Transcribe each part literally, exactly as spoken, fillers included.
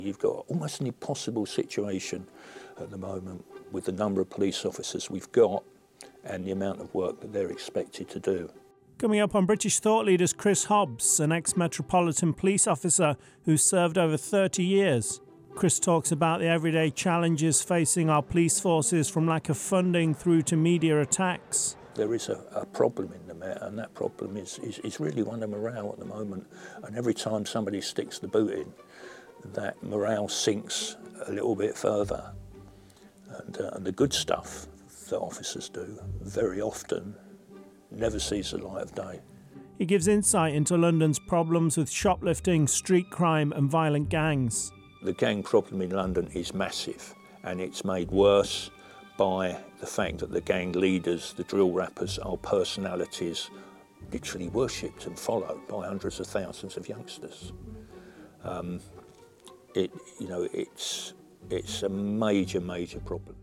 You've got almost an impossible situation at the moment with the number of police officers we've got and the amount of work that they're expected to do. Coming up on British Thought Leaders, Chris Hobbs, an ex-Metropolitan Police officer who served over thirty years. Chris talks about the everyday challenges facing our police forces, from lack of funding through to media attacks. There is a, a problem in the Met, and that problem is, is, is really one of morale at the moment. And every time somebody sticks the boot in, that morale sinks a little bit further. And, uh, and the good stuff that officers do very often never sees the light of day. He gives insight into London's problems with shoplifting, street crime and violent gangs. The gang problem in London is massive, and it's made worse by the fact that the gang leaders, the drill rappers, are personalities literally worshipped and followed by hundreds of thousands of youngsters. Um, it, you know, it's, it's a major, major problem.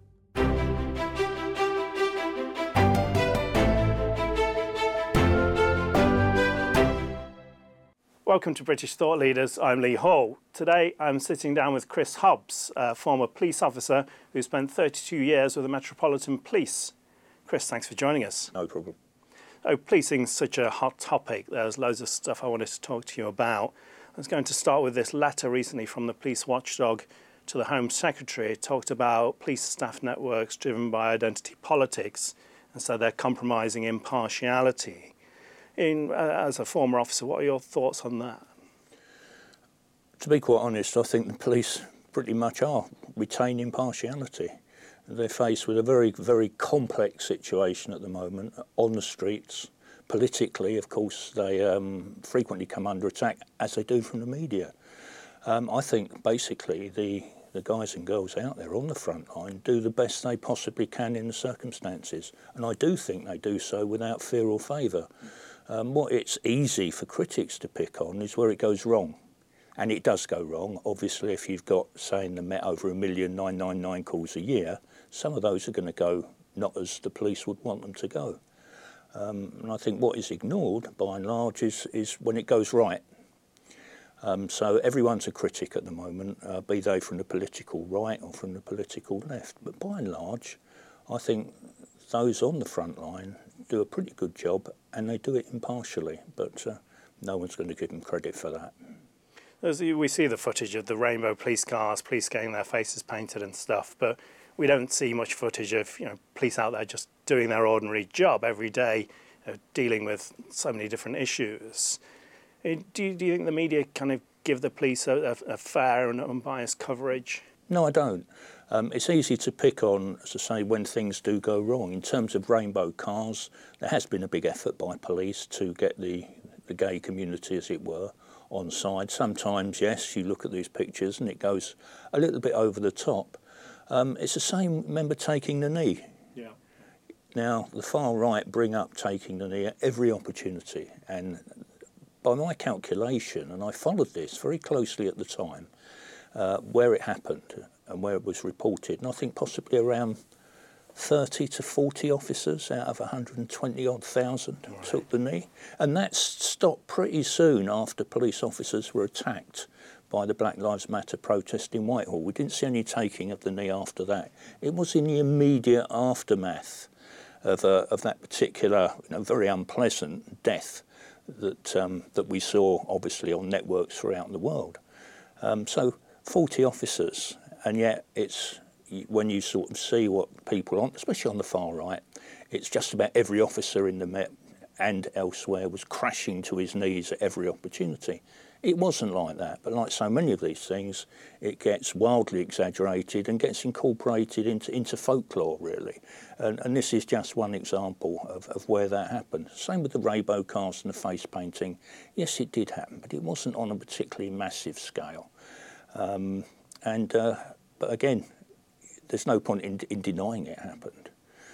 Welcome to British Thought Leaders. I'm Lee Hall. Today I'm sitting down with Chris Hobbs, a former police officer who spent thirty-two years with the Metropolitan Police. Chris, thanks for joining us. No problem. Oh, policing's such a hot topic. There's loads of stuff I wanted to talk to you about. I was going to start with this letter recently from the police watchdog to the Home Secretary. It talked about police staff networks driven by identity politics, and so they're compromising impartiality. In, uh, as a former officer, what are your thoughts on that? To be quite honest, I think the police pretty much are retain impartiality. They're faced with a very, very complex situation at the moment on the streets. Politically, of course, they um, frequently come under attack, as they do from the media. Um, I think basically the, the guys and girls out there on the front line do the best they possibly can in the circumstances. And I do think they do so without fear or favour. Um, what it's easy for critics to pick on is where it goes wrong. And it does go wrong. Obviously, if you've got, say, in the Met over a million nine nine nine calls a year, some of those are going to go not as the police would want them to go. Um, and I think what is ignored, by and large, is, is when it goes right. Um, so everyone's a critic at the moment, uh, be they from the political right or from the political left. But by and large, I think those on the front line do a pretty good job, and they do it impartially, but uh, no one's going to give them credit for that. As we see the footage of the rainbow police cars, police getting their faces painted and stuff, but we don't see much footage of, you know, police out there just doing their ordinary job every day, uh, dealing with so many different issues. Uh, do you, do you think the media kind of give the police a, a, a fair and unbiased coverage? No, I don't. Um, it's easy to pick on, as I say, when things do go wrong. In terms of rainbow cars, there has been a big effort by police to get the, the gay community, as it were, on side. Sometimes, yes, you look at these pictures and it goes a little bit over the top. Um, it's the same, remember, taking the knee. Yeah. Now, the far right bring up taking the knee at every opportunity. And by my calculation, and I followed this very closely at the time, uh, where it happened and where it was reported, and I think possibly around thirty to forty officers out of one hundred twenty odd thousand right. took the knee. And that stopped pretty soon after police officers were attacked by the Black Lives Matter protest in Whitehall. We didn't see any taking of the knee after that. It was in the immediate aftermath of, uh, of that particular, you know, very unpleasant death that, um, that we saw, obviously, on networks throughout the world. Um, so forty officers, and yet it's, when you sort of see what people on, especially on the far right, it's just about every officer in the Met and elsewhere was crashing to his knees at every opportunity. It wasn't like that, but like so many of these things, it gets wildly exaggerated and gets incorporated into, into folklore, really. And, and this is just one example of, of where that happened. Same with the rainbow cars and the face painting. Yes, it did happen, but it wasn't on a particularly massive scale. Um, and, uh, but again, there's no point in, in denying it happened.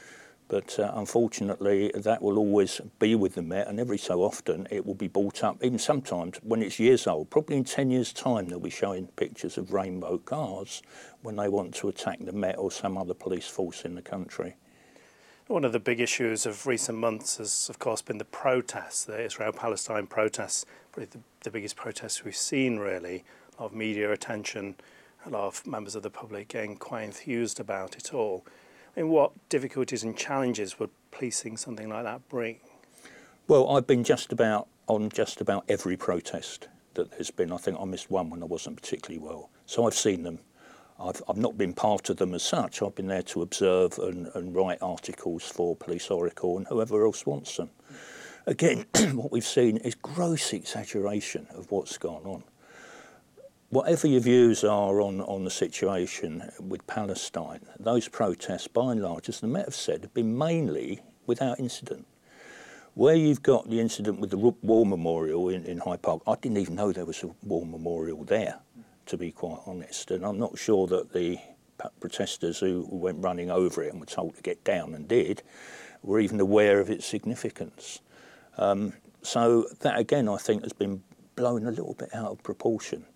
But uh, unfortunately, that will always be with the Met, and every so often it will be brought up, even sometimes when it's years old. Probably in ten years' time they'll be showing pictures of rainbow cars when they want to attack the Met or some other police force in the country. One of the big issues of recent months has, of course, been the protests, the Israel-Palestine protests, probably the, the biggest protests we've seen, really. A lot of media attention a lot of members of the public getting quite enthused about it all. I mean, what difficulties and challenges would policing something like that bring? Well, I've been just about on just about every protest that there's been. I think I missed one when I wasn't particularly well. So I've seen them. I've, I've not been part of them as such. I've been there to observe and, and write articles for Police Oracle and whoever else wants them. Again, what we've seen is gross exaggeration of what's gone on. Whatever your views are on, on the situation with Palestine, those protests, by and large, as the Met have said, have been mainly without incident. Where you've got the incident with the War Memorial in, in Hyde Park, I didn't even know there was a War Memorial there, to be quite honest. And I'm not sure that the protesters who went running over it and were told to get down and did were even aware of its significance. Um, so that, again, I think has been blown a little bit out of proportion.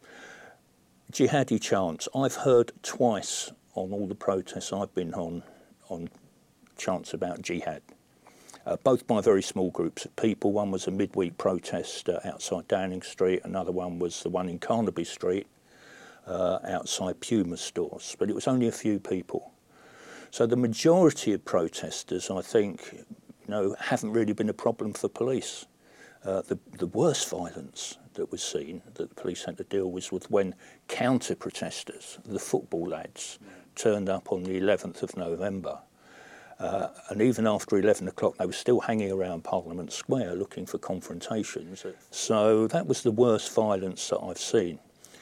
Jihadi chants. I've heard twice on all the protests I've been on, on chants about jihad. Uh, both by very small groups of people. One was a midweek protest uh, outside Downing Street. Another one was the one in Carnaby Street uh, outside Puma stores. But it was only a few people. So the majority of protesters, I think, you know, haven't really been a problem for police. Uh, the, the worst violence that was seen, that the police had to deal with, was when counter-protesters, the football lads, turned up on the eleventh of November. Uh, and even after eleven o'clock, they were still hanging around Parliament Square looking for confrontations. So that was the worst violence that I've seen.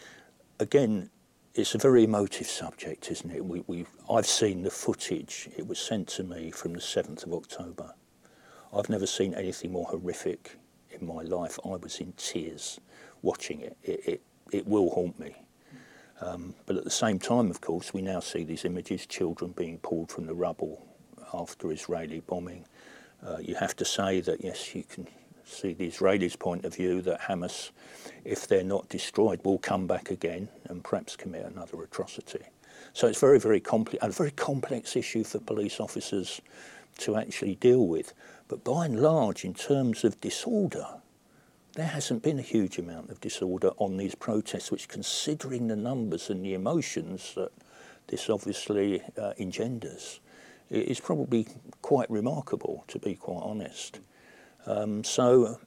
Again, it's a very emotive subject, isn't it? We, we, I've seen the footage. It was sent to me from the seventh of October. I've never seen anything more horrific in my life. I was in tears watching it. It, it, it will haunt me. Um, but at the same time, of course, we now see these images, children being pulled from the rubble after Israeli bombing. Uh, you have to say that, yes, you can see the Israelis' point of view that Hamas, if they're not destroyed, will come back again and perhaps commit another atrocity. So it's very, very complex, a very complex issue for police officers to actually deal with. But by and large, in terms of disorder, there hasn't been a huge amount of disorder on these protests, which, considering the numbers and the emotions that this obviously uh, engenders, is probably quite remarkable, to be quite honest. Um, so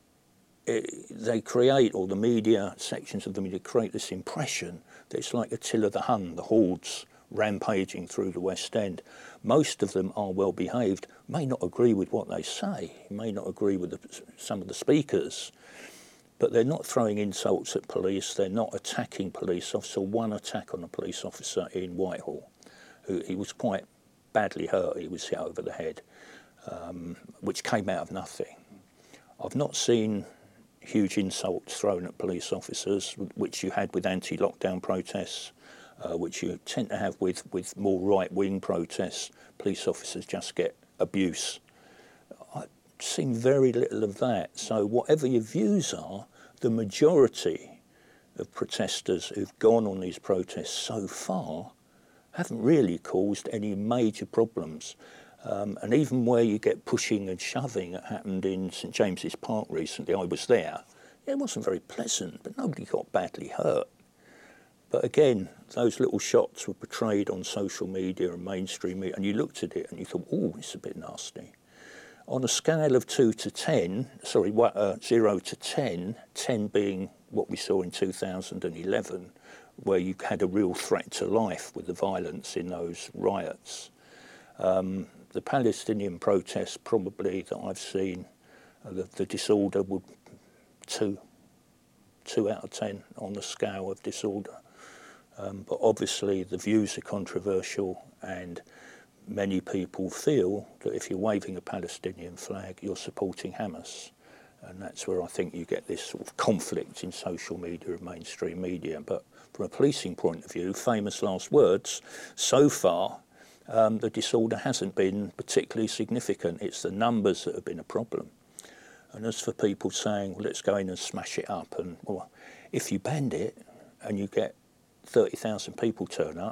it, they create, or the media, sections of the media create this impression that it's like Attila the Hun, the hordes rampaging through the West End. Most of them are well behaved, may not agree with what they say, may not agree with the, some of the speakers, but they're not throwing insults at police, they're not attacking police officers. One attack on a police officer in Whitehall, who he was quite badly hurt, he was hit over the head, um, which came out of nothing. I've not seen huge insults thrown at police officers, which you had with anti-lockdown protests, uh, which you tend to have with, with more right-wing protests. Police officers just get abuse. I've seen very little of that. So whatever your views are, the majority of protesters who've gone on these protests so far haven't really caused any major problems. Um, and even where you get pushing and shoving, that happened in St James's Park recently, I was there, it wasn't very pleasant, but nobody got badly hurt. But again, those little shots were portrayed on social media and mainstream media, and you looked at it and you thought, oh, it's a bit nasty. On a scale of two to ten, sorry, uh, zero to ten, ten being what we saw in two thousand eleven, where you had a real threat to life with the violence in those riots. Um, the Palestinian protests, probably, that I've seen, uh, the, the disorder would two, two out of ten on the scale of disorder. Um, but obviously the views are controversial, and many people feel that if you're waving a Palestinian flag, you're supporting Hamas. And that's where I think you get this sort of conflict in social media and mainstream media. But from a policing point of view, famous last words, so far um, the disorder hasn't been particularly significant. It's the numbers that have been a problem. And as for people saying, well, let's go in and smash it up, and well, if you banned it and you get thirty thousand people turn up,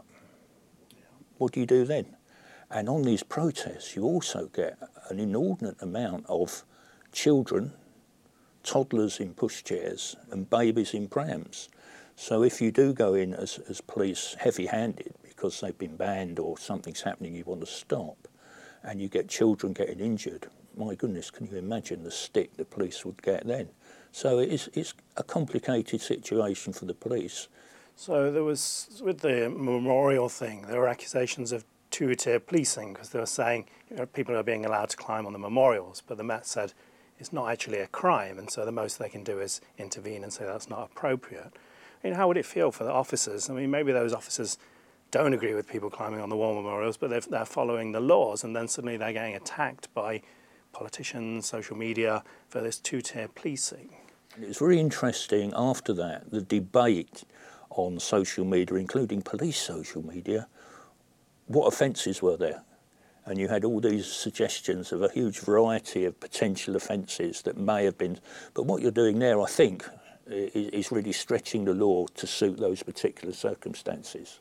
what do you do then? And on these protests, you also get an inordinate amount of children, toddlers in pushchairs and babies in prams. So if you do go in as, as police heavy-handed because they've been banned or something's happening you want to stop, and you get children getting injured, my goodness, can you imagine the stick the police would get then? So it is, it's a complicated situation for the police. So there was, with the memorial thing, there were accusations of two-tier policing because they were saying, you know, people are being allowed to climb on the memorials, but the Met said it's not actually a crime, and so the most they can do is intervene and say that's not appropriate. I mean, how would it feel for the officers? I mean, maybe those officers don't agree with people climbing on the war memorials, but they're, they're following the laws, and then suddenly they're getting attacked by politicians, social media, for this two-tier policing. It was very interesting after that, the debate on social media, including police social media, what offences were there? And you had all these suggestions of a huge variety of potential offences that may have been, but what you're doing there, I think, is, is really stretching the law to suit those particular circumstances.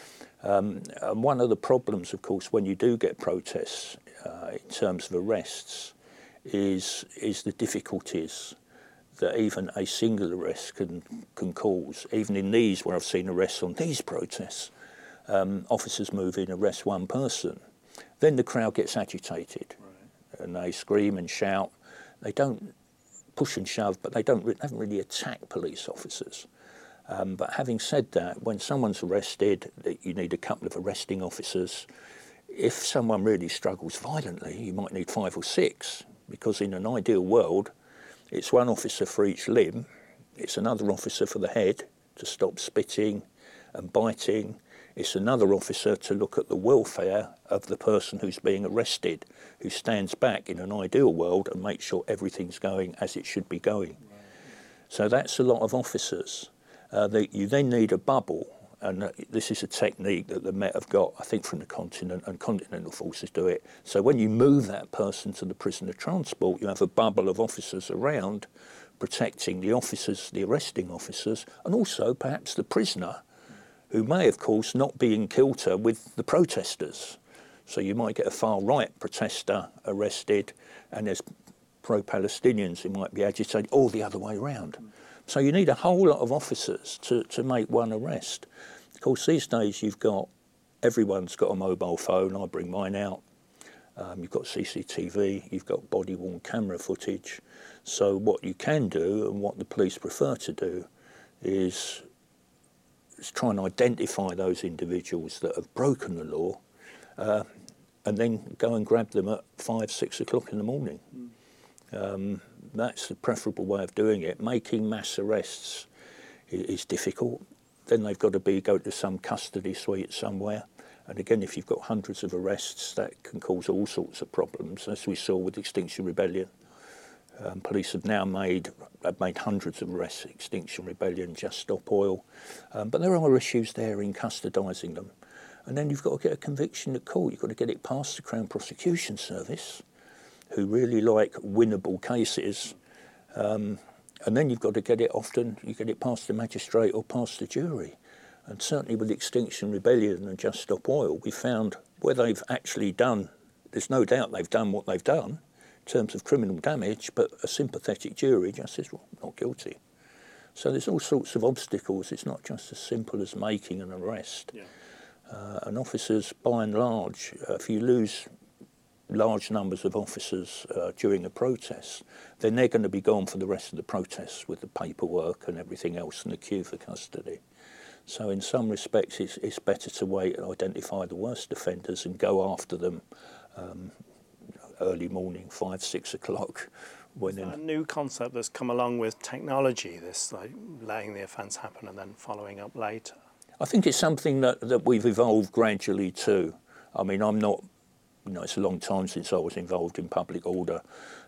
Um, and one of the problems, of course, when you do get protests uh, in terms of arrests is, is the difficulties that even a single arrest can, can cause. Even in these, where I've seen arrests on these protests, um, officers move in, arrest one person. Then the crowd gets agitated, right, and they scream and shout. They don't push and shove, but they don't they haven't really attacked police officers. Um, but having said that, when someone's arrested, you need a couple of arresting officers. If someone really struggles violently, you might need five or six, because in an ideal world, it's one officer for each limb, it's another officer for the head to stop spitting and biting, it's another officer to look at the welfare of the person who's being arrested, who stands back in an ideal world and makes sure everything's going as it should be going. So that's a lot of officers. Uh, that you then need a bubble, and uh, this is a technique that the Met have got, I think, from the continent, and continental forces do it. So when you move that person to the prisoner transport, you have a bubble of officers around protecting the officers, the arresting officers, and also perhaps the prisoner, who may, of course, not be in kilter with the protesters. So you might get a far-right protester arrested, and there's pro-Palestinians who might be agitated, or the other way around. So you need a whole lot of officers to, to make one arrest. Of course, these days you've got, everyone's got a mobile phone. I bring mine out. Um, you've got C C T V, you've got body-worn camera footage. So what you can do, and what the police prefer to do, is, is try and identify those individuals that have broken the law, uh, and then go and grab them at five, six o'clock in the morning. Um, that's the preferable way of doing it. Making mass arrests is, is difficult. Then they've got to be go to some custody suite somewhere. And again, if you've got hundreds of arrests, that can cause all sorts of problems, as we saw with Extinction Rebellion. Um, police have now made have made hundreds of arrests, Extinction Rebellion, Just Stop Oil. Um, but there are issues there in custodising them. And then you've got to get a conviction at court. You've got to get it past the Crown Prosecution Service, who really like winnable cases, um, and then you've got to get it often, you get it past the magistrate or past the jury. And certainly with Extinction Rebellion and Just Stop Oil, we found where they've actually done, there's no doubt they've done what they've done in terms of criminal damage, but a sympathetic jury just says, well, not guilty. So there's all sorts of obstacles. It's not just as simple as making an arrest. Yeah. Uh, and officers, by and large, uh, if you lose large numbers of officers uh, during a protest, then they're going to be gone for the rest of the protests with the paperwork and everything else in the queue for custody. So in some respects, it's, it's better to wait and identify the worst offenders and go after them um, early morning, five, six o'clock. When a new concept that's come along with technology, this like letting the offence happen and then following up later. I think it's something that, that we've evolved gradually too. I mean, I'm not You know, it's a long time since I was involved in public order,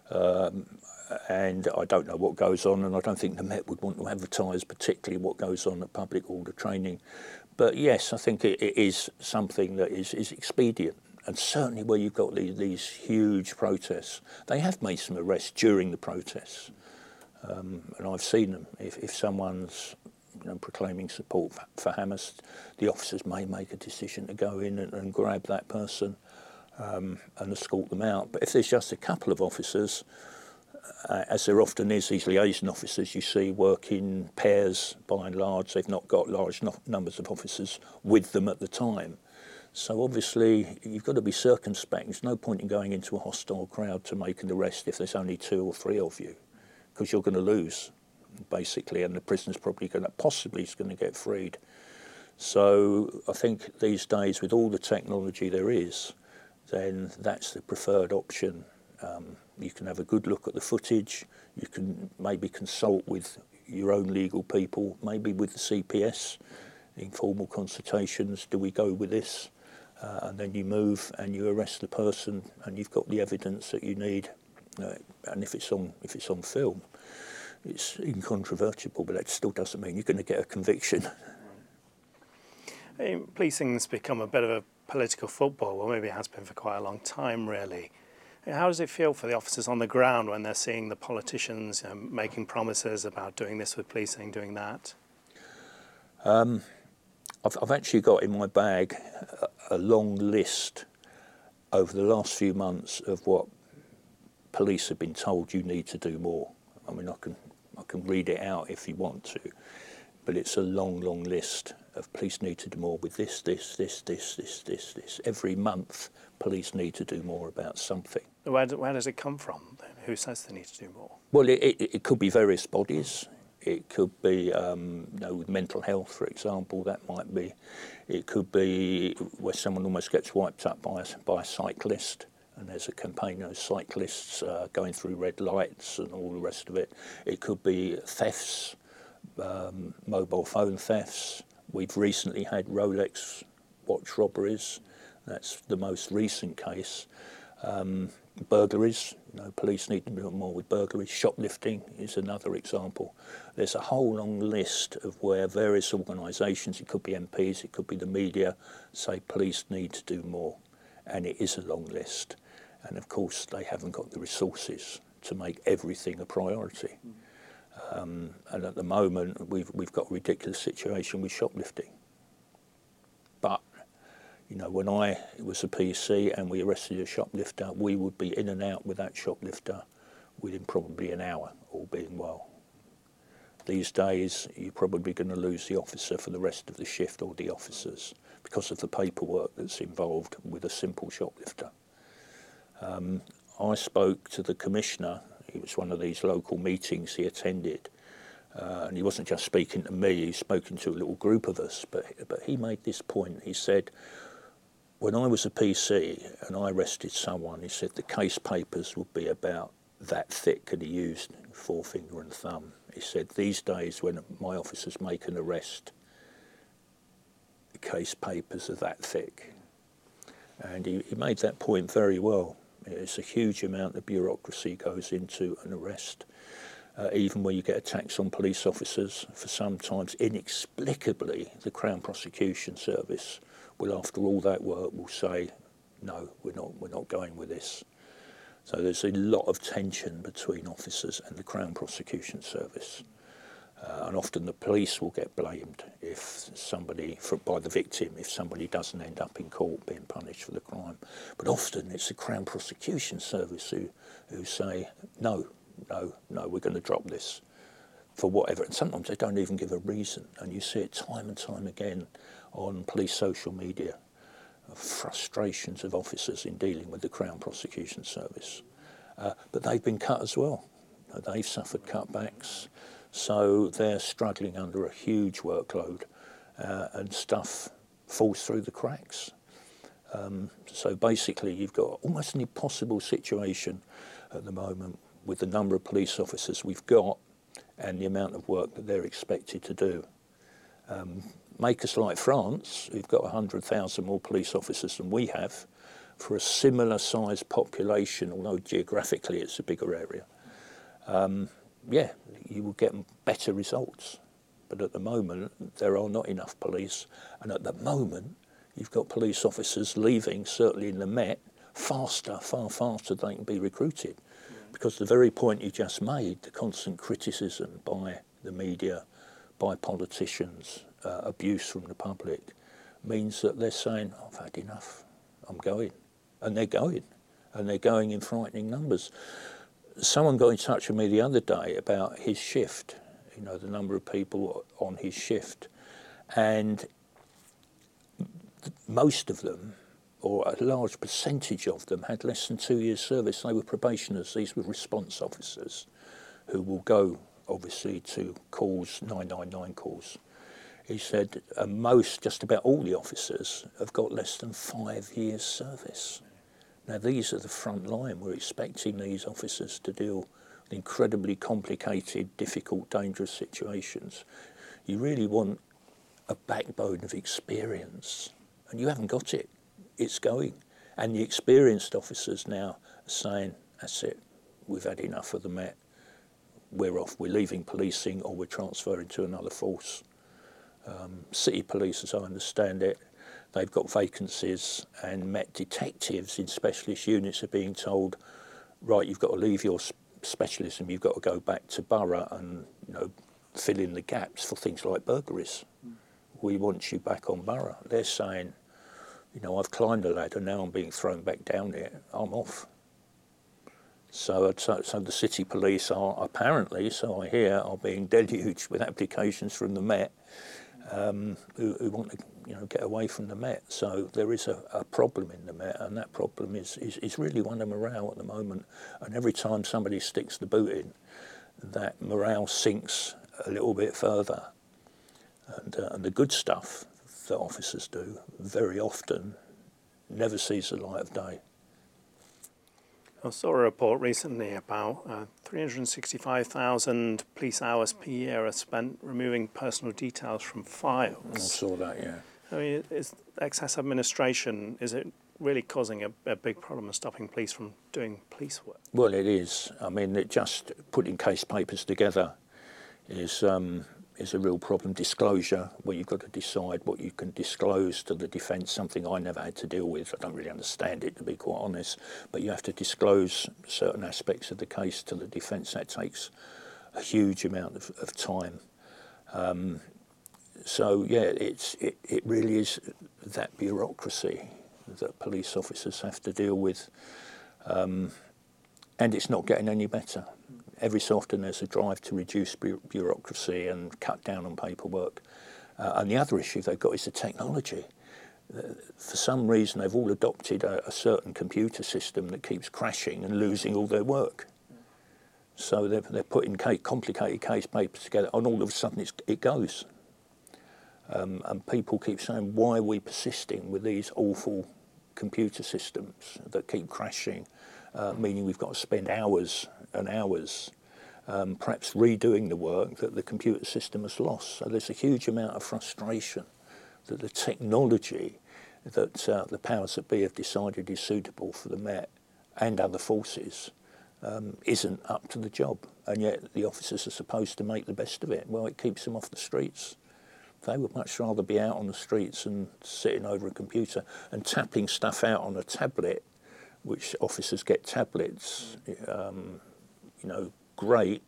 um, and I don't know what goes on, and I don't think the Met would want to advertise particularly what goes on at public order training. But yes, I think it, it is something that is, is expedient, and certainly where you've got these, these huge protests, they have made some arrests during the protests, um, and I've seen them. If, if someone's you know, proclaiming support for, for Hamas, the officers may make a decision to go in and, and grab that person. Um, and escort them out. But if there's just a couple of officers, uh, as there often is, these liaison officers you see work in pairs by and large. They've not got large no- numbers of officers with them at the time. So obviously you've got to be circumspect. There's no point in going into a hostile crowd to make an arrest if there's only two or three of you, because you're going to lose, basically, and the prisoner's probably going to, possibly is going to get freed. So I think these days, with all the technology there is, then that's the preferred option. Um, you can have a good look at the footage, you can maybe consult with your own legal people, maybe with the C P S, informal consultations, do we go with this? Uh, and then you move and you arrest the person and you've got the evidence that you need. Uh, and if it's on, if it's on film, it's incontrovertible, but that still doesn't mean you're going to get a conviction. Policing's become a bit of a political football, well maybe it has been for quite a long time really. How does it feel for the officers on the ground when they're seeing the politicians, you know, making promises about doing this with policing, doing that? Um, I've, I've actually got in my bag a, a long list over the last few months of what police have been told you need to do more. I mean, I can, I can read it out if you want to, but it's a long, long list of police need to do more with this, this, this, this, this, this, this. Every month, police need to do more about something. Where, do, where does it come from then? Who says they need to do more? Well, it, it, it could be various bodies. It could be, um, you know, with mental health, for example, that might be. It could be where someone almost gets wiped up by a, by a cyclist, and there's a campaign of cyclists uh, going through red lights and all the rest of it. It could be thefts, um, mobile phone thefts. We've recently had Rolex watch robberies. That's the most recent case. Um, burglaries, you know, police need to do more with burglaries. Shoplifting is another example. There's a whole long list of where various organisations, it could be M Ps, it could be the media, say police need to do more. And it is a long list. And of course, they haven't got the resources to make everything a priority. Um, and at the moment, we've, we've got a ridiculous situation with shoplifting. But you know, when I was a P C and we arrested a shoplifter, we would be in and out with that shoplifter within probably an hour, all being well. These days, you're probably going to lose the officer for the rest of the shift, or the officers, because of the paperwork that's involved with a simple shoplifter. Um, I spoke to the commissioner. It was one of these local meetings he attended. Uh, and he wasn't just speaking to me, he's spoken to a little group of us. But, but he made this point. He said, when I was a P C and I arrested someone, he said the case papers would be about that thick, and he used forefinger and thumb. He said, these days when my officers make an arrest, the case papers are that thick. And he, he made that point very well. It's a huge amount of bureaucracy goes into an arrest. Uh, even when you get attacks on police officers, for sometimes inexplicably, the Crown Prosecution Service will, after all that work, will say, no, we're not, we're not going with this. So there's a lot of tension between officers and the Crown Prosecution Service. Uh, and often the police will get blamed if somebody, for, by the victim, if somebody doesn't end up in court being punished for the crime. But often it's the Crown Prosecution Service who, who say, no, no, no, we're going to drop this for whatever. And sometimes they don't even give a reason. And you see it time and time again on police social media, of frustrations of officers in dealing with the Crown Prosecution Service. Uh, but they've been cut as well. They've suffered cutbacks. So they're struggling under a huge workload, uh, and stuff falls through the cracks. Um, so basically you've got almost an impossible situation at the moment with the number of police officers we've got and the amount of work that they're expected to do. Um, make us like France, who've got one hundred thousand more police officers than we have, for a similar sized population, although geographically it's a bigger area. Um, yeah, you will get better results. But at the moment, there are not enough police. And at the moment, you've got police officers leaving, certainly in the Met, faster, far faster than they can be recruited. Yeah. Because the very point you just made, the constant criticism by the media, by politicians, uh, abuse from the public, means that they're saying, I've had enough, I'm going. And they're going. And they're going in frightening numbers. someone got in touch with me the other day about his shift, you know, the number of people on his shift. And most of them, or a large percentage of them, had less than two years service. They were probationers. These were response officers who will go, obviously, to calls, nine nine nine calls. He said uh, most, just about all the officers, have got less than five years service. Now, these are the front line. We're expecting these officers to deal with incredibly complicated, difficult, dangerous situations. You really want a backbone of experience, and you haven't got it. It's going. And the experienced officers now are saying, that's it, we've had enough of the Met. We're off, we're leaving policing, or we're transferring to another force. Um, City Police, as I understand it, they've got vacancies, and Met detectives in specialist units are being told, right, you've got to leave your specialism, you've got to go back to borough and, you know, fill in the gaps for things like burglaries. Mm. We want you back on borough. They're saying, you know, I've climbed the ladder, now I'm being thrown back down it, I'm off. So, so, so the City Police are apparently, so I hear, are being deluged with applications from the Met um, who, who want to, you know, get away from the Met. So there is a, a problem in the Met, and that problem is, is, is really one of morale at the moment. And every time somebody sticks the boot in, that morale sinks a little bit further. And, uh, and the good stuff that officers do very often never sees the light of day. I saw a report recently about uh, three hundred sixty-five thousand police hours per year are spent removing personal details from files. I saw that, yeah. I mean, is excess administration, is it really causing a, a big problem and stopping police from doing police work? Well, it is. I mean, it just putting case papers together is um, is a real problem. Disclosure, where you've got to decide what you can disclose to the defence, something I never had to deal with. I don't really understand it, to be quite honest, but you have to disclose certain aspects of the case to the defence. That takes a huge amount of, of time. Um, so, yeah, it's it, it really is that bureaucracy that police officers have to deal with, um, and it's not getting any better. Every so often there's a drive to reduce bu- bureaucracy and cut down on paperwork. Uh, and the other issue they've got is the technology. Uh, for some reason, they've all adopted a, a certain computer system that keeps crashing and losing all their work. So they're, they're putting case, complicated case papers together, and all of a sudden it's, it goes. Um, and people keep saying, why are we persisting with these awful computer systems that keep crashing, uh, meaning we've got to spend hours and hours um, perhaps redoing the work that the computer system has lost. So there's a huge amount of frustration that the technology that uh, the powers that be have decided is suitable for the Met and other forces um, isn't up to the job. And yet the officers are supposed to make the best of it. Well, it keeps them off the streets. They would much rather be out on the streets and sitting over a computer and tapping stuff out on a tablet, which officers get tablets, um, you know, great.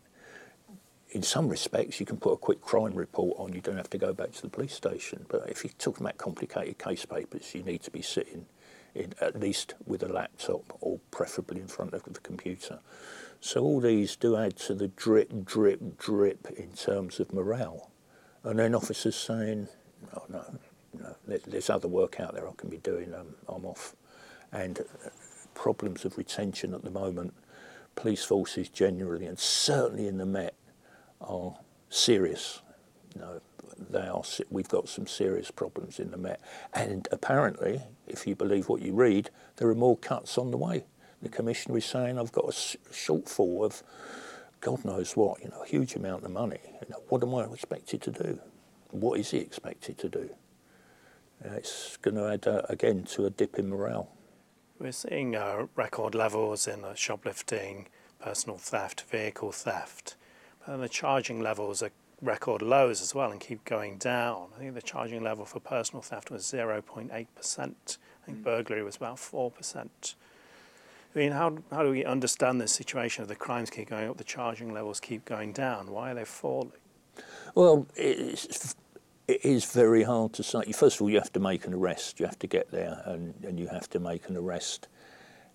In some respects, you can put a quick crime report on, you don't have to go back to the police station. But if you're talking about complicated case papers, you need to be sitting in, at least with a laptop, or preferably in front of the computer. So all these do add to the drip, drip, drip in terms of morale. And then officers saying, oh, no, no, there's other work out there I can be doing, um, I'm off. And uh, problems of retention at the moment, police forces generally, and certainly in the Met, are serious. You know, they are, we've got some serious problems in the Met. And apparently, if you believe what you read, there are more cuts on the way. The Commissioner is saying, I've got a shortfall of God knows what, you know, a huge amount of money. You know, what am I expected to do? What is he expected to do? Uh, it's going to add, uh, again, to a dip in morale. We're seeing uh, record levels in uh, shoplifting, personal theft, vehicle theft. But the charging levels are record lows as well and keep going down. I think the charging level for personal theft was zero point eight percent. I think burglary was about four percent. I mean, how how do we understand this situation of the crimes keep going up, the charging levels keep going down? Why are they falling? Well, it's, it is very hard to say. First of all, you have to make an arrest. You have to get there and, and you have to make an arrest.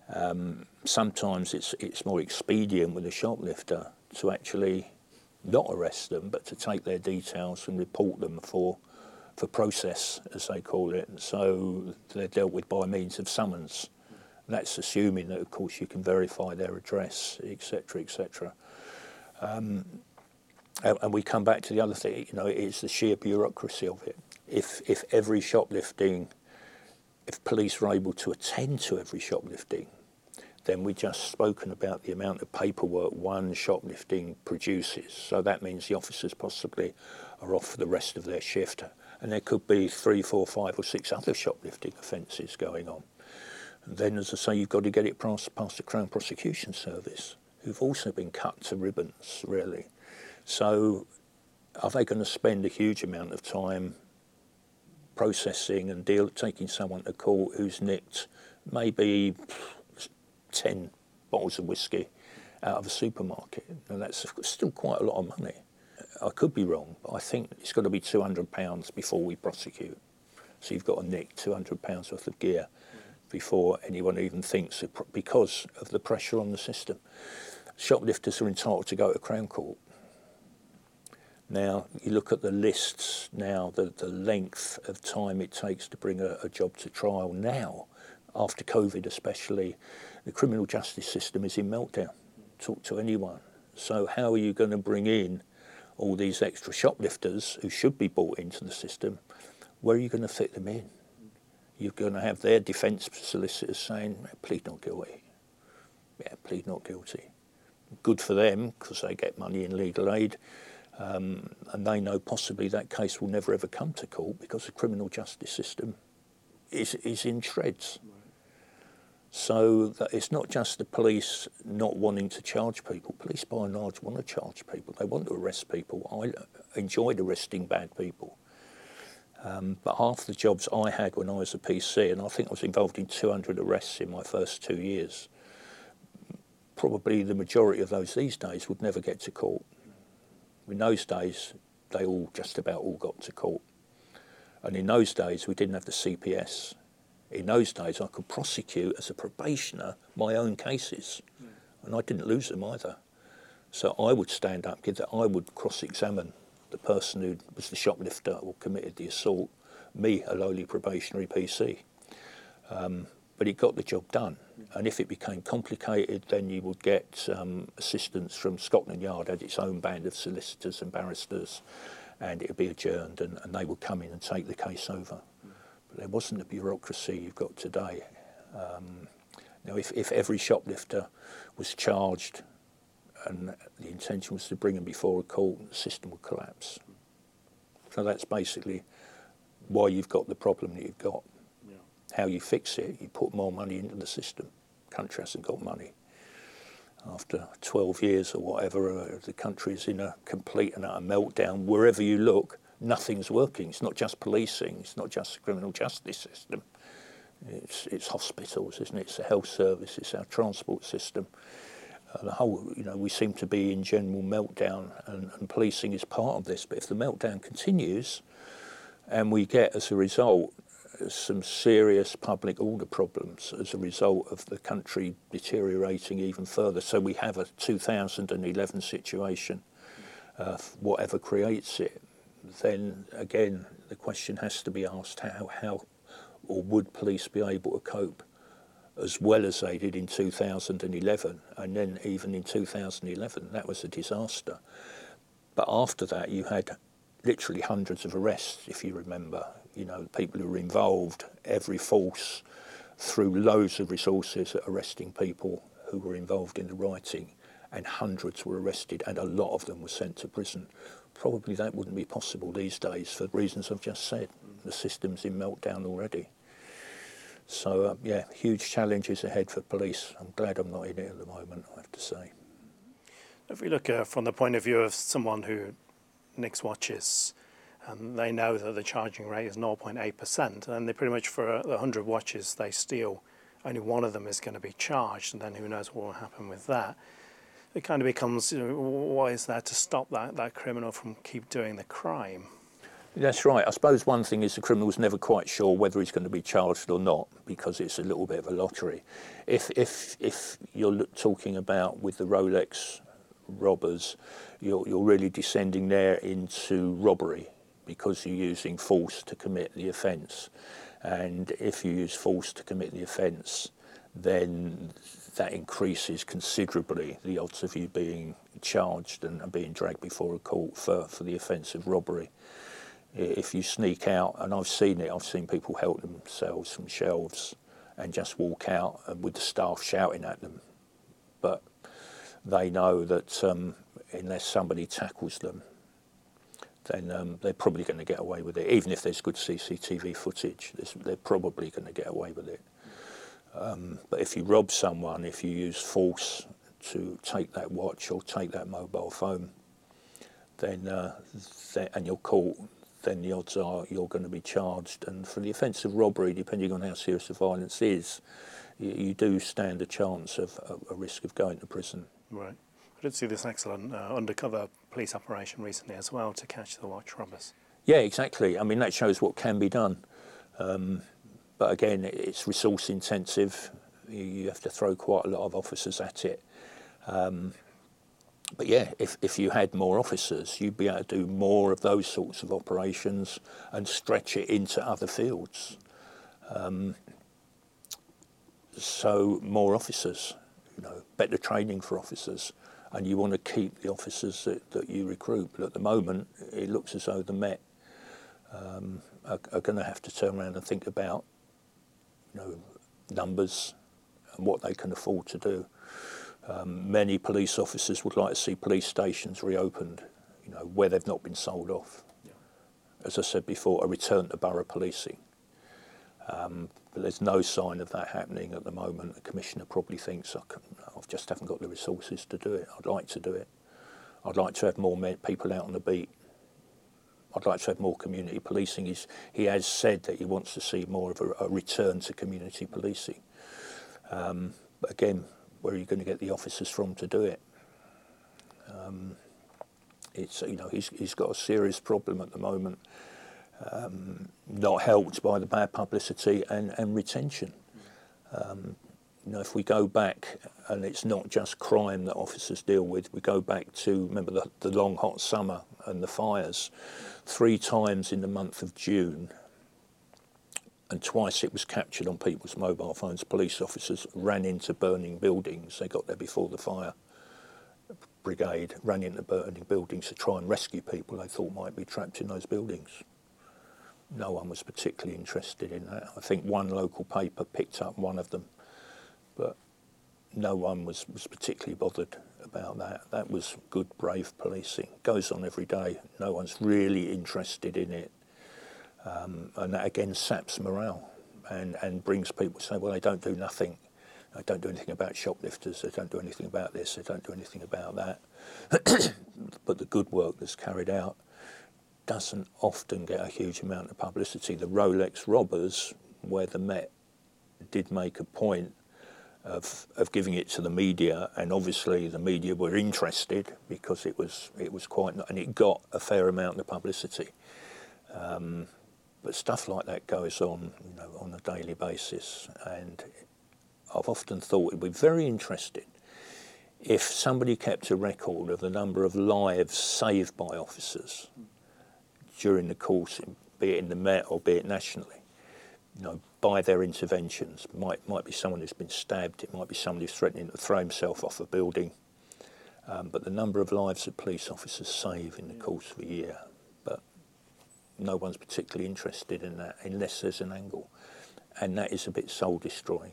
Um, sometimes it's it's more expedient with a shoplifter to actually not arrest them, but to take their details and report them for for process, as they call it. So they're dealt with by means of summons. That's assuming that, of course, you can verify their address, et cetera, et cetera. Um, and, and we come back to the other thing, you know, it's the sheer bureaucracy of it. If if every shoplifting, if police were able to attend to every shoplifting, then we just spoken about the amount of paperwork one shoplifting produces. So that means the officers possibly are off for the rest of their shift. And there could be three, four, five or six other shoplifting offences going on. And then, as I say, you've got to get it past, past the Crown Prosecution Service, who've also been cut to ribbons, really. So are they going to spend a huge amount of time processing and deal, taking someone to court who's nicked maybe ten bottles of whiskey out of a supermarket? And that's still quite a lot of money. I could be wrong, but I think it's got to be two hundred pounds before we prosecute. So you've got to nick two hundred pounds worth of gear before anyone even thinks, of, because of the pressure on the system. Shoplifters are entitled to go to Crown Court. Now, you look at the lists now, the, the length of time it takes to bring a, a job to trial now, after COVID especially, the criminal justice system is in meltdown. Talk to anyone. So how are you going to bring in all these extra shoplifters who should be brought into the system? Where are you going to fit them in? You're going to have their defence solicitors saying, plead not guilty. Yeah, plead not guilty. Good for them, because they get money in legal aid, um, and they know possibly that case will never ever come to court because the criminal justice system is, is in shreds. Right. So that it's not just the police not wanting to charge people. Police by and large want to charge people. They want to arrest people. I enjoyed arresting bad people. Um, but half the jobs I had when I was a P C, and I think I was involved in two hundred arrests in my first two years, probably the majority of those these days would never get to court. In those days, they all just about all got to court. And in those days, we didn't have the C P S. In those days, I could prosecute as a probationer my own cases, and I didn't lose them either. So I would stand up, give that, I would cross-examine the person who was the shoplifter or committed the assault, me, a lowly probationary P C. Um, but it got the job done. And if it became complicated, then you would get um, assistance from Scotland Yard, had its own band of solicitors and barristers, and it would be adjourned, and, and they would come in and take the case over. But there wasn't the bureaucracy you've got today. Um, now, if, if every shoplifter was charged and the intention was to bring them before a court, the system would collapse. So that's basically why you've got the problem that you've got. Yeah. How you fix it, you put more money into the system. The country hasn't got money. After twelve years or whatever, uh, the country is in a complete and utter meltdown. Wherever you look, nothing's working. It's not just policing, it's not just the criminal justice system. It's, it's hospitals, isn't it? It's the health service, it's our transport system. Uh, the whole, you know, we seem to be in general meltdown, and, and policing is part of this. But if the meltdown continues, and we get as a result some serious public order problems as a result of the country deteriorating even further, so we have a two thousand eleven situation, uh, whatever creates it, then again the question has to be asked: how, how, or would police be able to cope as well as they did in two thousand eleven, and then even in two thousand eleven, that was a disaster. But after that, you had literally hundreds of arrests, if you remember. You know, people who were involved, every force threw loads of resources at arresting people who were involved in the rioting, and hundreds were arrested, and a lot of them were sent to prison. Probably that wouldn't be possible these days for the reasons I've just said. The system's in meltdown already. So, uh, yeah, huge challenges ahead for police. I'm glad I'm not in it at the moment, I have to say. If we look uh, from the point of view of someone who nicks watches, and they know that the charging rate is zero point eight percent, and they pretty much, for the one hundred watches they steal, only one of them is going to be charged, and then who knows what will happen with that. It kind of becomes, you know, what is there to stop that, that criminal from keep doing the crime? That's right. I suppose one thing is the criminal's never quite sure whether he's going to be charged or not, because it's a little bit of a lottery. If if if you're lo- talking about with the Rolex robbers, you're you're really descending there into robbery, because you're using force to commit the offence. And if you use force to commit the offence, then that increases considerably the odds of you being charged and, and being dragged before a court for, for the offence of robbery. If you sneak out, and I've seen it, I've seen people help themselves from shelves and just walk out with the staff shouting at them. But they know that um, unless somebody tackles them, then um, they're probably going to get away with it. Even if there's good C C T V footage, they're probably going to get away with it. Um, but if you rob someone, if you use force to take that watch or take that mobile phone, then uh, th- and you're caught, then the odds are you're going to be charged. And for the offence of robbery, depending on how serious the violence is, you, you do stand a chance of a, a risk of going to prison. Right. I did see this excellent uh, undercover police operation recently as well to catch the watch robbers. Yeah, exactly. I mean, that shows what can be done. Um, but again, it's resource intensive. You, you have to throw quite a lot of officers at it. Um, But yeah, if, if you had more officers, you'd be able to do more of those sorts of operations and stretch it into other fields. Um, so more officers, you know, better training for officers, and you want to keep the officers that, that you recruit. But at the moment, it looks as though the Met um, are, are going to have to turn around and think about, you know, numbers and what they can afford to do. Um, many police officers would like to see police stations reopened, you know, where they've not been sold off. Yeah. As I said before, a return to borough policing. Um, but there's no sign of that happening at the moment. The Commissioner probably thinks, I, can, I just haven't got the resources to do it. I'd like to do it. I'd like to have more men, people out on the beat. I'd like to have more community policing. He's, he has said that he wants to see more of a, a return to community policing. Um, but again, where are you going to get the officers from to do it? Um, it's, you know, he's, he's got a serious problem at the moment, um, not helped by the bad publicity and, and retention. Um, you know, if we go back, and it's not just crime that officers deal with, we go back to, remember the, the long hot summer and the fires, three times in the month of June, and twice it was captured on people's mobile phones. Police officers ran into burning buildings. They got there before the fire brigade, ran into burning buildings to try and rescue people they thought might be trapped in those buildings. No one was particularly interested in that. I think one local paper picked up one of them, but no one was, was particularly bothered about that. That was good, brave policing. Goes on every day. No one's really interested in it. Um, and that again saps morale and, and brings people to say, well, they don't do nothing. They don't do anything about shoplifters. They don't do anything about this. They don't do anything about that. But the good work that's carried out doesn't often get a huge amount of publicity. The Rolex robbers, where the Met did make a point of of giving it to the media, and obviously the media were interested because it was it was quite, and it got a fair amount of publicity. Um, But stuff like that goes on, you know, on a daily basis, and I've often thought it'd be very interesting if somebody kept a record of the number of lives saved by officers during the course, be it in the Met or be it nationally, you know, by their interventions. Might might be someone who's been stabbed, it might be somebody who's threatening to throw himself off a building, um, but the number of lives that police officers save in the course of a year. No one's particularly interested in that unless there's an angle, and that is a bit soul-destroying.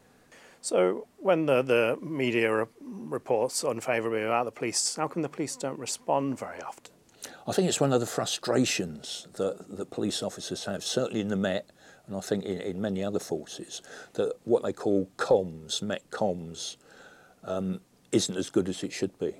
So when the, the media re- reports unfavourably about the police, how come the police don't respond very often? I think it's one of the frustrations that, that police officers have, certainly in the Met, and I think in, in many other forces, that what they call comms, Met comms, um, isn't as good as it should be.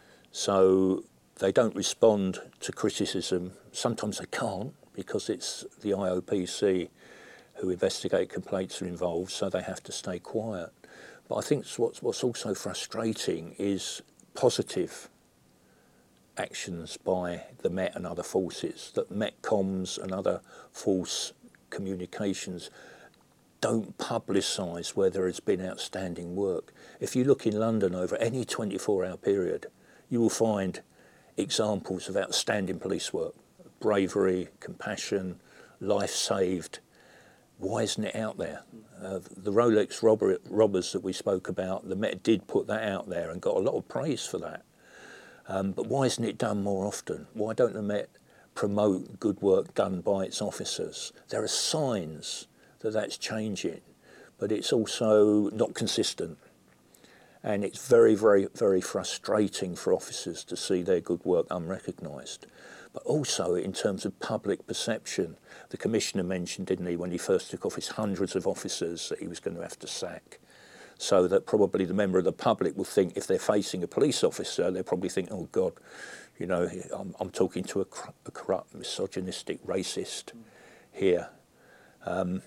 So they don't respond to criticism. Sometimes they can't, because it's the I O P C who investigate complaints are involved, so they have to stay quiet. But I think what's, what's also frustrating is positive actions by the Met and other forces, that Met Comms and other force communications don't publicise where there has been outstanding work. If you look in London over any twenty-four hour period, you will find examples of outstanding police work, bravery, compassion, life saved. Why isn't it out there? Uh, the Rolex robber, robbers that we spoke about, the Met did put that out there and got a lot of praise for that. Um, but why isn't it done more often? Why don't the Met promote good work done by its officers? There are signs that that's changing, but it's also not consistent. And it's very, very, very frustrating for officers to see their good work unrecognised. But also in terms of public perception, the Commissioner mentioned, didn't he, when he first took office, hundreds of officers that he was going to have to sack. So that probably the member of the public will think, if they're facing a police officer, they'll probably think, oh God, you know, I'm, I'm talking to a, a corrupt, misogynistic racist here. Um,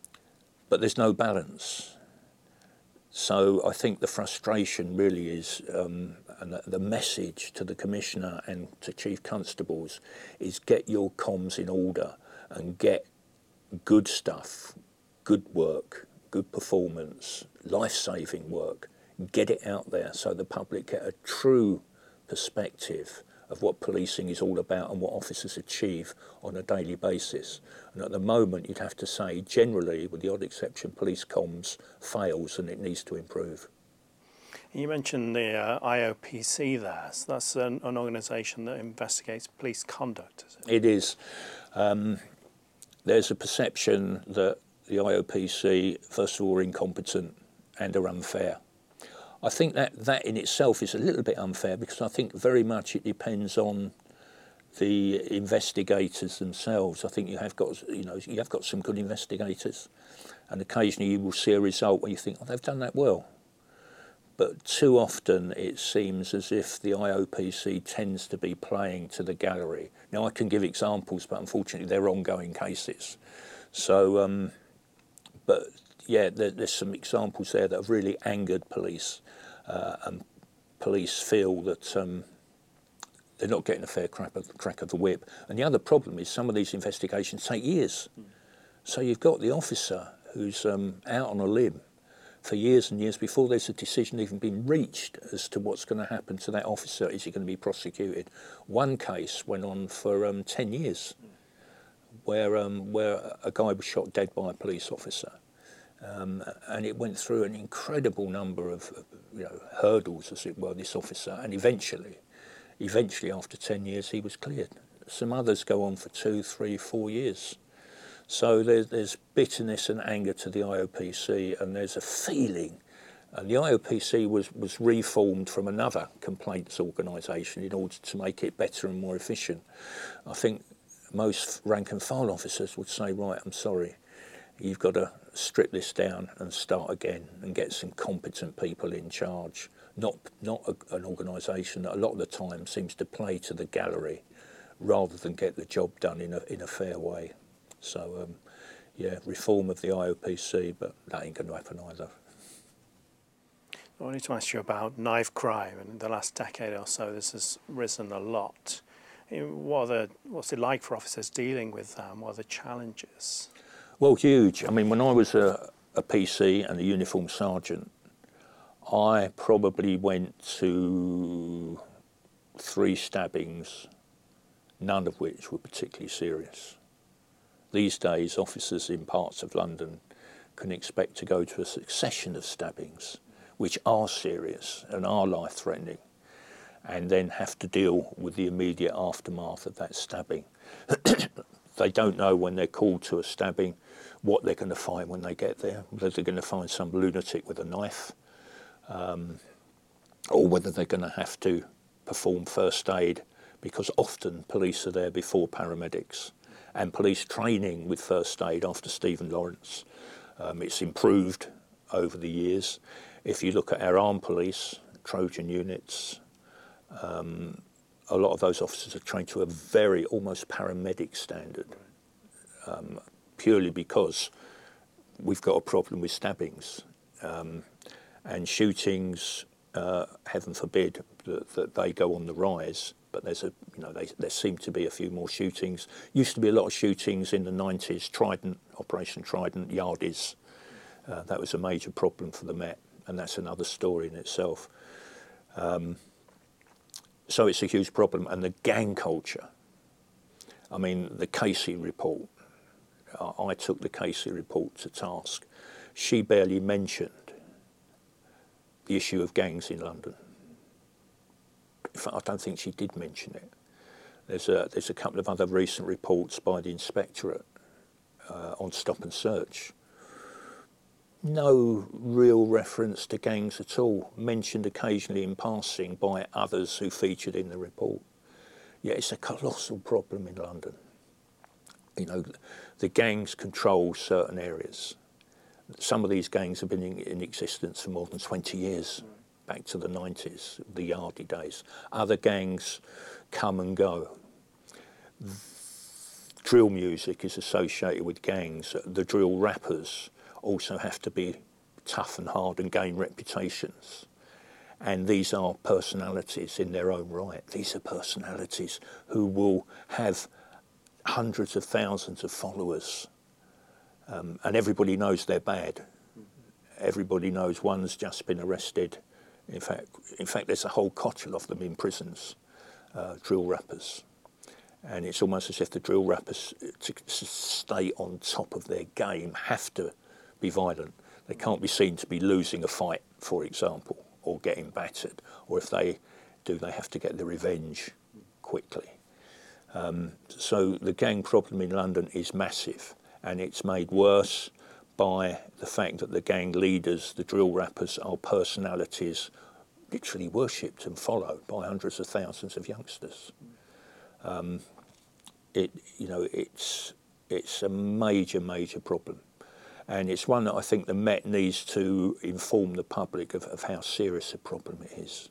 but there's no balance. So I think the frustration really is, um, and the, the message to the Commissioner and to Chief Constables is get your comms in order and get good stuff, good work, good performance, life-saving work, get it out there so the public get a true perspective of what policing is all about and what officers achieve on a daily basis. And at the moment, you'd have to say, generally, with the odd exception, police comms fails and it needs to improve. You mentioned the uh, I O P C there. So that's an, an organisation that investigates police conduct, is it? It is. Um, there's a perception that the I O P C, first of all, are incompetent and are unfair. I think that that in itself is a little bit unfair because I think very much it depends on the investigators themselves. I think you have got, you know, you have got some good investigators, and occasionally you will see a result where you think, oh, they've done that well. But too often it seems as if the I O P C tends to be playing to the gallery. Now I can give examples, but unfortunately they're ongoing cases. So, um, but yeah, there, there's some examples there that have really angered police, uh, and police feel that um, they're not getting a fair crack of, crack of the whip. And the other problem is some of these investigations take years. Mm. So you've got the officer who's um, out on a limb for years and years before there's a decision even been reached as to what's going to happen to that officer. Is he going to be prosecuted? One case went on for um, ten years, where um, where a guy was shot dead by a police officer. Um, and it went through an incredible number of, you know, hurdles, as it were, this officer, and eventually, eventually after ten years, he was cleared. Some others go on for two, three, four years. So there's, there's bitterness and anger to the I O P C, and there's a feeling, and the I O P C was, was reformed from another complaints organisation in order to make it better and more efficient. I think most rank and file officers would say, right, I'm sorry, you've got to strip this down and start again and get some competent people in charge, not not a, an organisation that a lot of the time seems to play to the gallery rather than get the job done in a, in a fair way. So, um, yeah, reform of the I O P C, but that ain't going to happen either. I wanted to ask you about knife crime, and in the last decade or so this has risen a lot. What are the, what's it like for officers dealing with that? What are the challenges? Well, huge. I mean, when I was a, a P C and a uniformed sergeant, I probably went to three stabbings, none of which were particularly serious. These days, officers in parts of London can expect to go to a succession of stabbings, which are serious and are life-threatening, and then have to deal with the immediate aftermath of that stabbing. They don't know when they're called to a stabbing what they're going to find when they get there, whether they're going to find some lunatic with a knife, um, or whether they're going to have to perform first aid, because often police are there before paramedics, and police training with first aid after Stephen Lawrence. Um, it's improved over the years. If you look at our armed police, Trojan units, um, a lot of those officers are trained to a very almost paramedic standard, um, purely because we've got a problem with stabbings. Um, and shootings uh, heaven forbid that, that they go on the rise. But there's a, you know, they, there seem to be a few more shootings. Used to be a lot of shootings in the nineties. Trident, Operation Trident, Yardies. Uh, that was a major problem for the Met, and that's another story in itself. Um, so it's a huge problem, and the gang culture. I mean, the Casey report. I, I took the Casey report to task. She barely mentioned the issue of gangs in London. In fact, I don't think she did mention it. There's a, there's a couple of other recent reports by the Inspectorate uh, on stop and search. No real reference to gangs at all, mentioned occasionally in passing by others who featured in the report. Yeah, it's a colossal problem in London. You know, the gangs control certain areas. Some of these gangs have been in, in existence for more than twenty years, back to the nineties, the Yardie days. Other gangs come and go. Drill music is associated with gangs. The drill rappers also have to be tough and hard and gain reputations. And these are personalities in their own right. These are personalities who will have hundreds of thousands of followers. Um, and everybody knows they're bad. Everybody knows one's just been arrested. In fact, in fact, there's a whole cocktail of them in prisons, uh, drill rappers. And it's almost as if the drill rappers, to stay on top of their game, have to be violent. They can't be seen to be losing a fight, for example, or getting battered. Or if they do, they have to get the revenge quickly. Um, so the gang problem in London is massive, and it's made worse by the fact that the gang leaders, the drill rappers, are personalities literally worshipped and followed by hundreds of thousands of youngsters. Um, it, you know, it's it's a major, major problem, and it's one that I think the Met needs to inform the public of, of how serious a problem it is.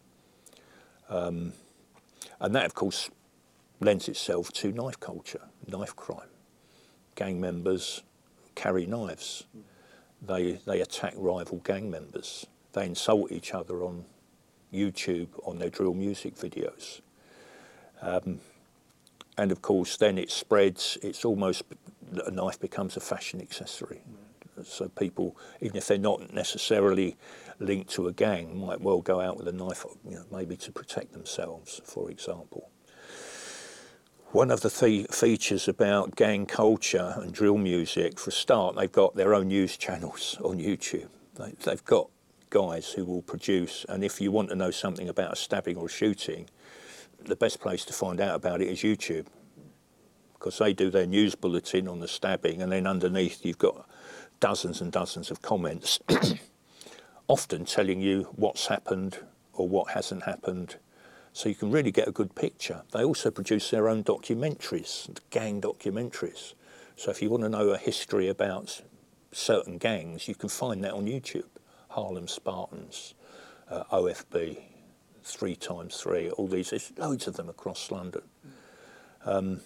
Um, and that, of course, lends itself to knife culture, knife crime. Gang members carry knives. They they attack rival gang members. They insult each other on YouTube, on their drill music videos. Um, and of course, then it spreads. It's almost, a knife becomes a fashion accessory. Mm. So people, even if they're not necessarily linked to a gang, might well go out with a knife, you know, maybe to protect themselves, for example. One of the th- features about gang culture and drill music, for a start, they've got their own news channels on YouTube. They, they've got guys who will produce, and if you want to know something about a stabbing or a shooting, the best place to find out about it is YouTube, because they do their news bulletin on the stabbing, and then underneath you've got dozens and dozens of comments, often telling you what's happened or what hasn't happened. So you can really get a good picture. They also produce their own documentaries, gang documentaries. So if you want to know a history about certain gangs, you can find that on YouTube. Harlem Spartans, uh, O F B, three times three, all these, there's loads of them across London. Um,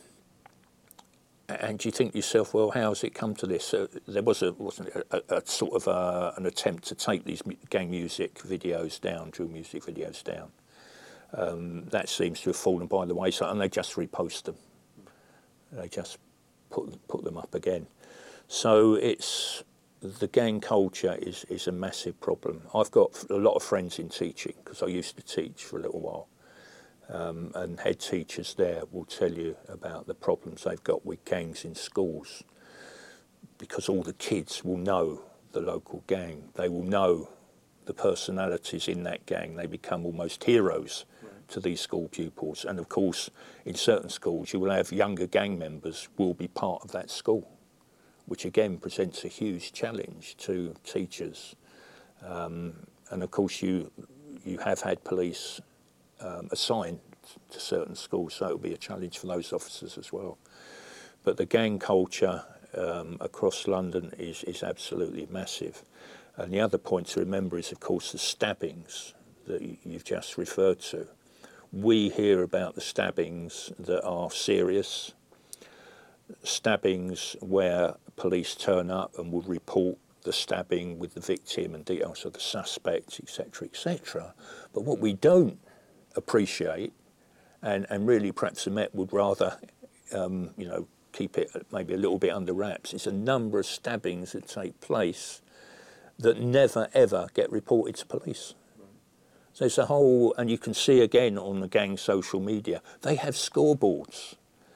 and you think to yourself, well, how has it come to this? Uh, there was a, wasn't it, a, a sort of a, an attempt to take these gang music videos down, drill music videos down. Um, that seems to have fallen by the wayside, and they just repost them. They just put put them up again. So it's the gang culture is is a massive problem. I've got a lot of friends in teaching because I used to teach for a little while, um, and head teachers there will tell you about the problems they've got with gangs in schools, because all the kids will know the local gang. They will know the personalities in that gang. They become almost heroes to these school pupils. And of course, in certain schools, you will have younger gang members will be part of that school, which again presents a huge challenge to teachers. Um, and of course, you you have had police um, assigned to certain schools, so it will be a challenge for those officers as well. But the gang culture um, across London is, is absolutely massive. And the other point to remember is, of course, the stabbings that you've just referred to. We hear about the stabbings that are serious, stabbings where police turn up and will report the stabbing with the victim and details of the suspect, et cetera, et cetera. But what we don't appreciate, and, and really perhaps the Met would rather, um, you know, keep it maybe a little bit under wraps, is a number of stabbings that take place that never ever get reported to police. So it's a whole, and you can see again on the gang social media, they have scoreboards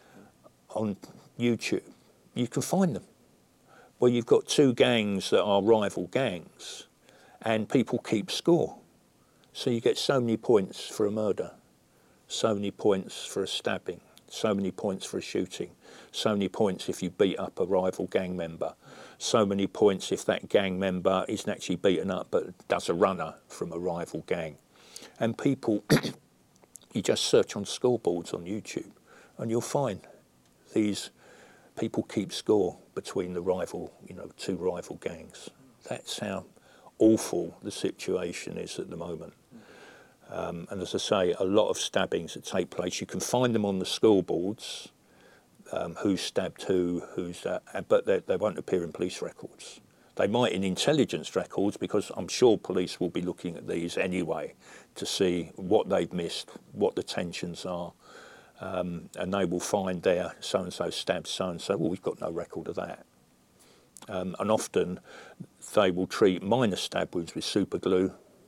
on YouTube. You can find them, where you've got two gangs that are rival gangs, and people keep score. So you get so many points for a murder, so many points for a stabbing, so many points for a shooting, so many points if you beat up a rival gang member, so many points if that gang member isn't actually beaten up but does a runner from a rival gang. And people, you just search on scoreboards on YouTube and you'll find these people keep score between the rival, you know, two rival gangs. That's how awful the situation is at the moment. Um, and as I say, a lot of stabbings that take place, you can find them on the scoreboards, um, who stabbed who, who's, uh, but they, they won't appear in police records. They might in intelligence records, because I'm sure police will be looking at these anyway to see what they've missed, what the tensions are. Um, and they will find there so-and-so stabbed so-and-so. Well, we've got no record of that. Um, and often they will treat minor stab wounds with super glue.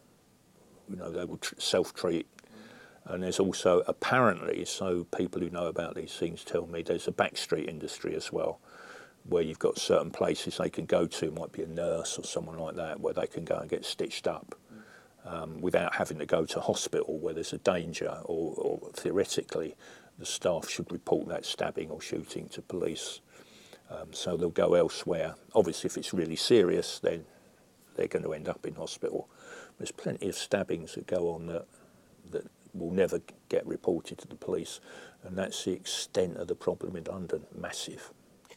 You know, they will tr- self-treat. And there's also apparently, so people who know about these things tell me, there's a backstreet industry as well, where you've got certain places they can go to, might be a nurse or someone like that, where they can go and get stitched up um, without having to go to hospital where there's a danger, or, or theoretically the staff should report that stabbing or shooting to police. Um, so they'll go elsewhere. Obviously, if it's really serious, then they're going to end up in hospital. There's plenty of stabbings that go on that, that will never get reported to the police, and that's the extent of the problem in London. Massive.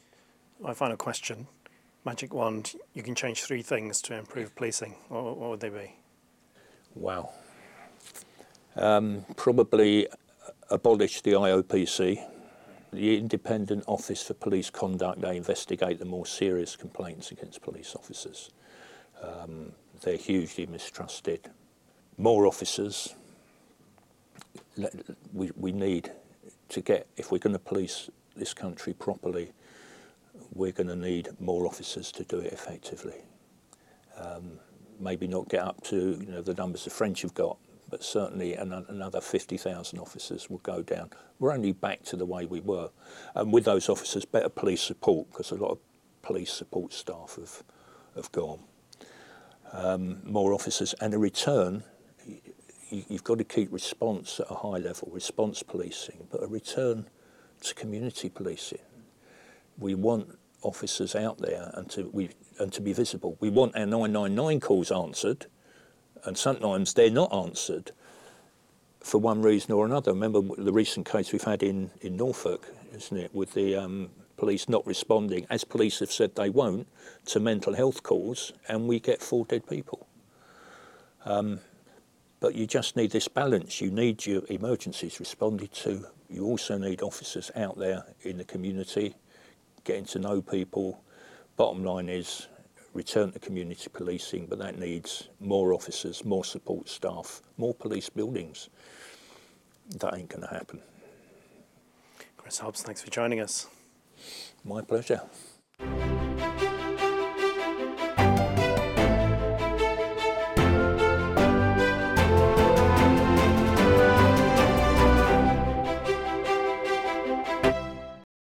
My final question. Magic wand, you can change three things to improve policing. What, what would they be? Wow. Um, probably abolish the I O P C, the Independent Office for Police Conduct. They investigate the more serious complaints against police officers. Um, they're hugely mistrusted. More officers. We, we need to get, if we're going to police this country properly, we're going to need more officers to do it effectively. Um, maybe not get up to, you know, the numbers the French have got, but certainly an, another fifty thousand officers will go down. We're only back to the way we were. And with those officers, better police support, because a lot of police support staff have, have gone. Um, more officers and a return. You, you've got to keep response at a high level, response policing, but a return to community policing. We want officers out there and to, we, and to be visible. We want our nine nine nine calls answered, and sometimes they're not answered for one reason or another. Remember the recent case we've had in, in Norfolk, isn't it, with the um, police not responding, as police have said they won't, to mental health calls, and we get four dead people. Um, but you just need this balance. You need your emergencies responded to. You also need officers out there in the community, getting to know people. Bottom line is return to community policing, but that needs more officers, more support staff, more police buildings. That ain't going to happen. Chris Hobbs, thanks for joining us. My pleasure.